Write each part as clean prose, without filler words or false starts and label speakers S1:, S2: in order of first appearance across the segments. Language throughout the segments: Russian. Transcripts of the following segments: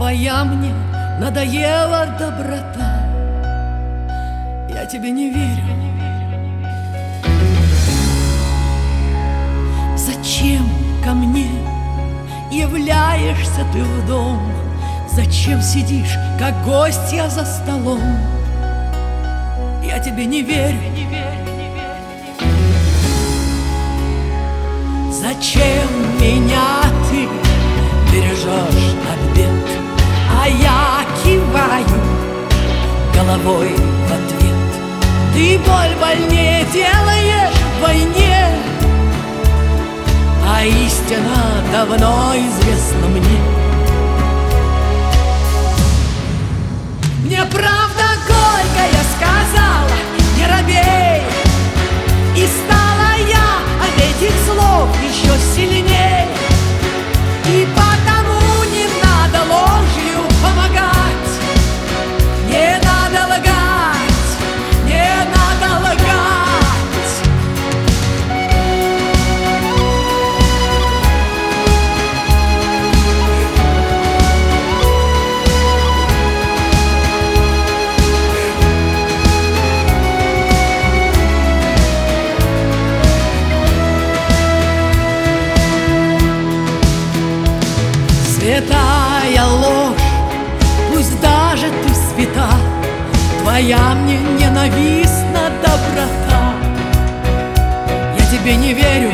S1: Твоя мне надоела доброта, я тебе не верю. Зачем ко мне являешься ты в дом? Зачем сидишь, как гостья за столом? Я тебе не верю. Зачем меня ты бережешь от бед, а я киваю головой в ответ? Ты боль больнее делаешь в войне, а истина давно известна мне. Мне правда горькая сказала: не робей. И стала я от этих слов еще сильнее. И потому не надо ложью помогать, не надо лгать, не надо лгать. Святая ложь, пусть даже ты свята, твоя мне ненавистна доброта. Я тебе не верю.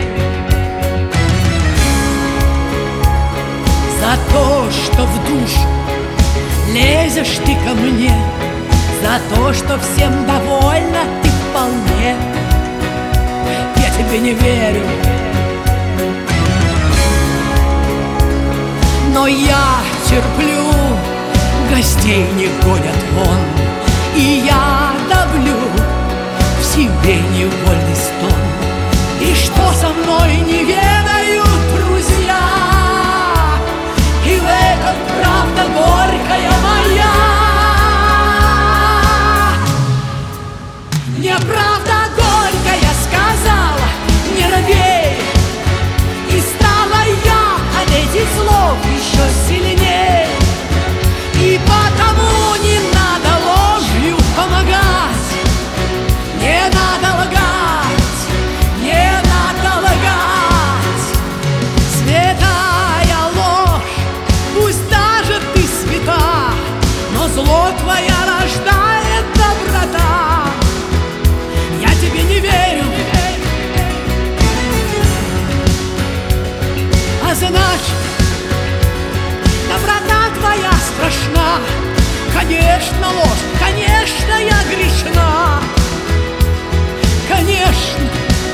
S1: За то, что в душу лезешь ты ко мне, за то, что всем довольна ты вполне, я тебе не верю. Но я терплю, гостей не гонят вон, и я давлю в себе невольный стон. И что со мной не ведают друзья, и в этом правда горькая моя. Мне правда горькая сказала: не робей. И стала я от этих слов еще сильнее. И потому не надо ложью помогать, не надо лгать, не надо лгать. Святая ложь, пусть даже ты свята, но зло твоя рождает доброта. Я тебе не верю. А значит, доброта твоя страшна. Конечно, ложь, конечно, я грешна. Конечно.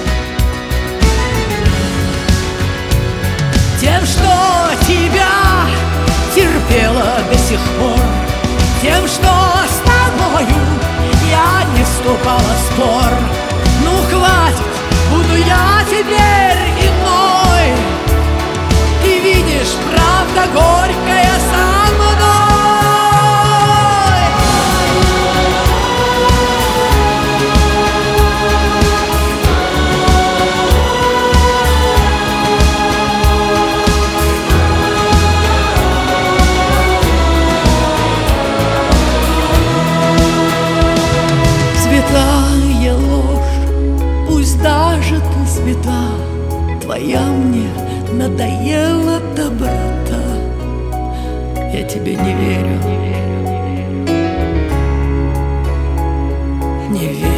S1: Тем, что тебя терпела до сих пор, тем, что с тобою я не вступала в спор. Ну хватит, буду я теперь иной. И видишь, правда горькая со мной. Святая ложь, пусть даже ты свята, твоя мне надоела доброта. Я тебе не верю, не верю.